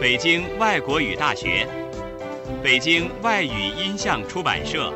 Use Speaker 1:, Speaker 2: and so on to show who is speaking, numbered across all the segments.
Speaker 1: 北京外国语大学、北京外语音像出版社。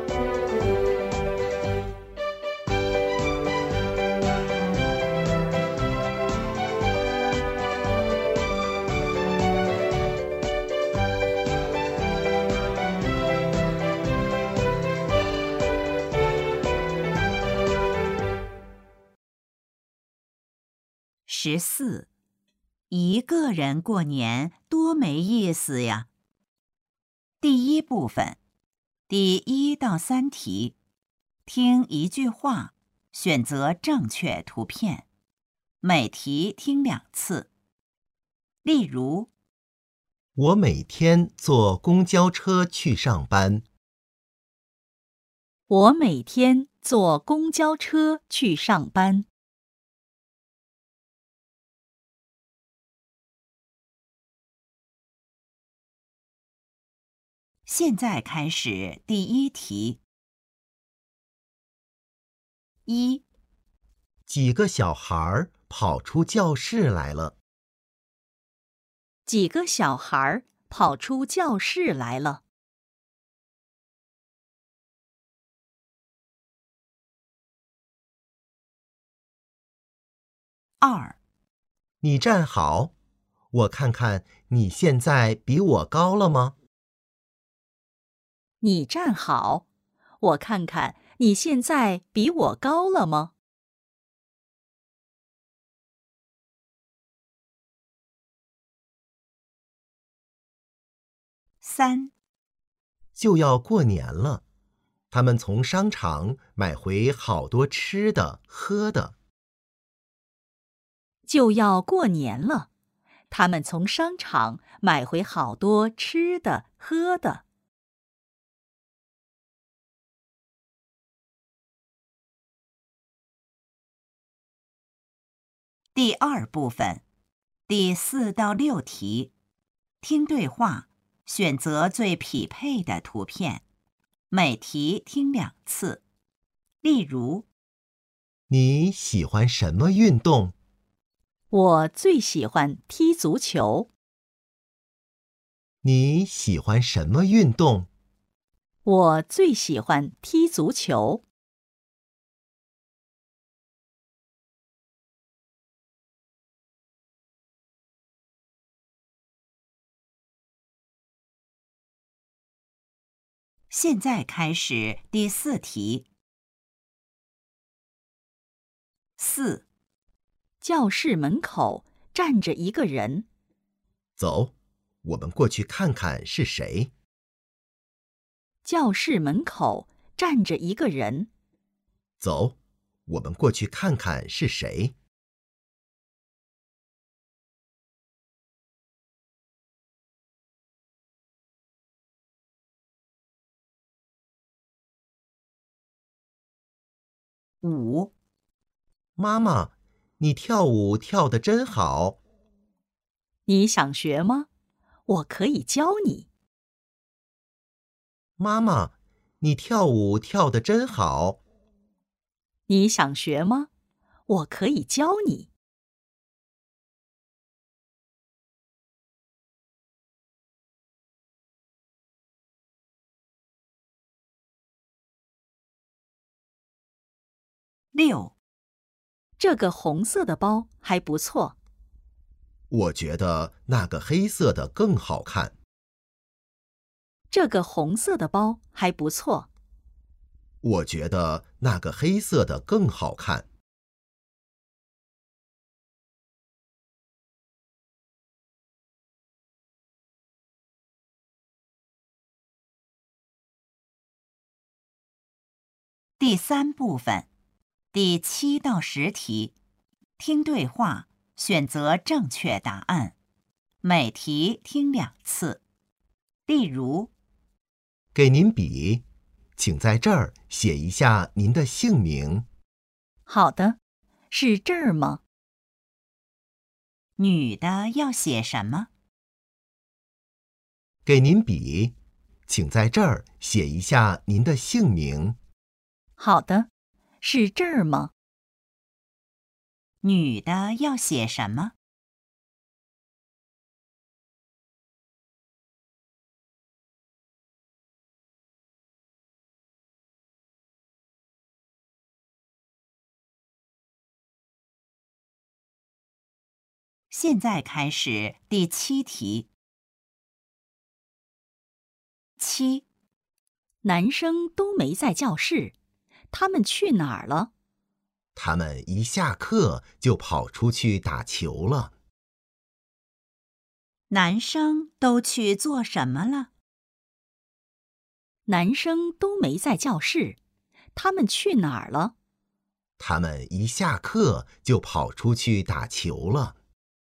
Speaker 2: 14，一个人过年多没意思呀。第一部分，第1到3题，听一句话，选择正确图片，每题听2次。例如，
Speaker 3: 我每天坐公交车去上班。
Speaker 4: 我每天坐公交车去上班。
Speaker 2: 现在开始第1题。1，
Speaker 3: 几个小孩跑出教室来了。
Speaker 4: 几个小孩跑出教室来了。
Speaker 2: 2，
Speaker 3: 你站好，我看看你现在比我高了吗？
Speaker 4: 你站好，我看看你现在比我高了吗
Speaker 2: ？3，
Speaker 3: 就要过年了，他们从商场买回好多吃的、喝的。
Speaker 4: 就要过年了，他们从商场买回好多吃的、喝的。
Speaker 2: 第2部分，第4到6题，听对话，选择最匹配的图片，每题听2次。例如，
Speaker 3: 你喜欢什么运动？
Speaker 4: 我最喜欢踢足球。
Speaker 3: 你喜欢什么运动？
Speaker 4: 我最喜欢踢足球。
Speaker 2: 现在开始第4题。4，
Speaker 4: 教室门口站着一个人。
Speaker 3: 走，我们过去看看是谁。
Speaker 4: 教室门口站着一个人。
Speaker 3: 走，我们过去看看是谁。
Speaker 2: 5，
Speaker 3: 妈妈，你跳舞跳得真好。
Speaker 4: 你想学吗？我可以教你。
Speaker 3: 妈妈，你跳舞跳得真好。
Speaker 4: 你想学吗？我可以教你。
Speaker 2: 6，
Speaker 4: 这个红色的包还不错。
Speaker 3: 我觉得那个黑色的更好看。
Speaker 4: 这个红色的包还不错。
Speaker 3: 我觉得那个黑色的更好看。
Speaker 2: 第3部分，第7到10题，听对话，选择正确答案，每题听2次。例如，
Speaker 3: 给您笔，请在这儿写一下您的姓名。
Speaker 4: 好的，是这儿吗？
Speaker 2: 女的要写什么？
Speaker 3: 给您笔，请在这儿写一下您的姓名。
Speaker 4: 好的，是这儿吗？
Speaker 2: 女的要写什么？ 现在开始第7题。7，
Speaker 4: 男生都没在教室，他们去哪儿了？
Speaker 3: 他们一下课就跑出去打球了。
Speaker 2: 男生都去做什么了？
Speaker 4: 男生都没在教室，他们去哪儿了？
Speaker 3: 他们一下课就跑出去打球了。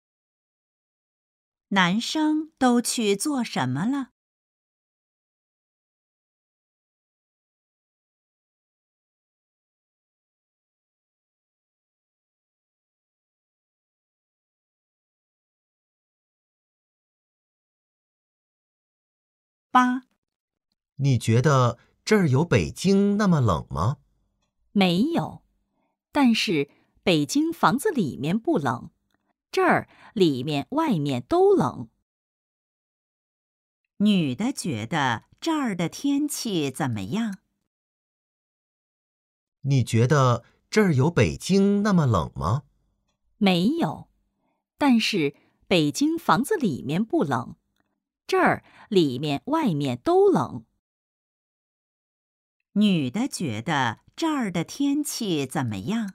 Speaker 2: 男生都去做什么了？8，
Speaker 3: 你觉得这儿有北京那么冷吗？
Speaker 4: 没有，但是北京房子里面不冷，这儿里面外面都冷。
Speaker 2: 女的觉得这儿的天气怎么样？
Speaker 3: 你觉得这儿有北京那么冷吗？
Speaker 4: 没有，但是北京房子里面不冷，这儿里面外面都冷。
Speaker 2: 女的觉得这儿的天气怎么样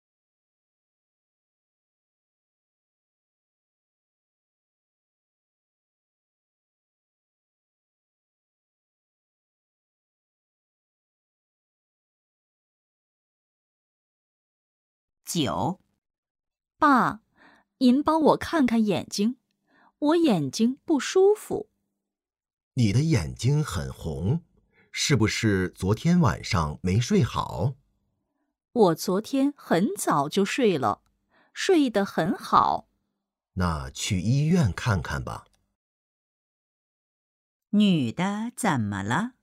Speaker 2: ？9，
Speaker 4: 爸，您帮我看看眼睛，我眼睛不舒服。
Speaker 3: 你的眼睛很红，是不是昨天晚上没睡好？
Speaker 4: 我昨天很早就睡了，睡得很好。
Speaker 3: 那去医院看看吧。
Speaker 2: 女的怎么了？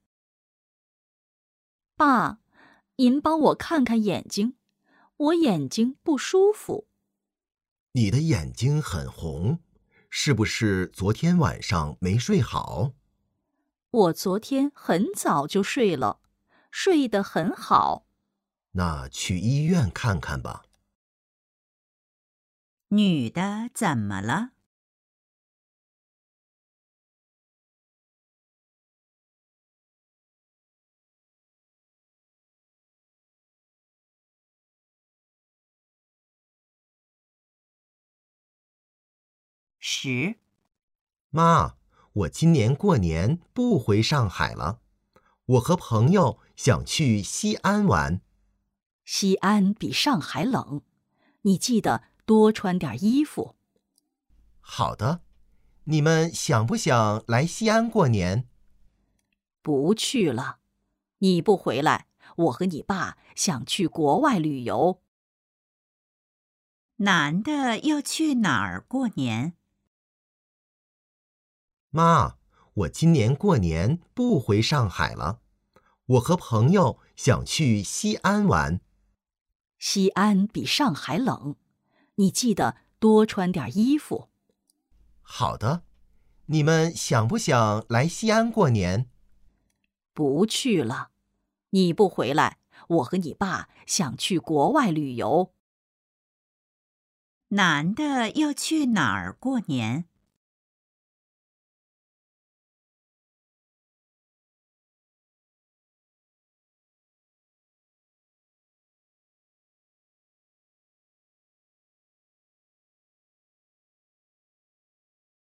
Speaker 4: 爸，您帮我看看眼睛，我眼睛不舒服。
Speaker 3: 你的眼睛很红，是不是昨天晚上没睡好？
Speaker 4: 我昨天很早就睡了，睡得很好。
Speaker 3: 那去医院看看吧。
Speaker 2: 女的怎么了？10，
Speaker 3: 妈，我今年过年不回上海了，我和朋友想去西安玩。
Speaker 4: 西安比上海冷，你记得多穿点衣服。
Speaker 3: 好的，你们想不想来西安过年？
Speaker 4: 不去了，你不回来，我和你爸想去国外旅游。
Speaker 2: 男的要去哪儿过年？
Speaker 3: 妈，我今年过年不回上海了，我和朋友想去西安玩。
Speaker 4: 西安比上海冷，你记得多穿点衣服。
Speaker 3: 好的，你们想不想来西安过年？
Speaker 4: 不去了，你不回来，我和你爸想去国外旅游。
Speaker 2: 男的要去哪儿过年？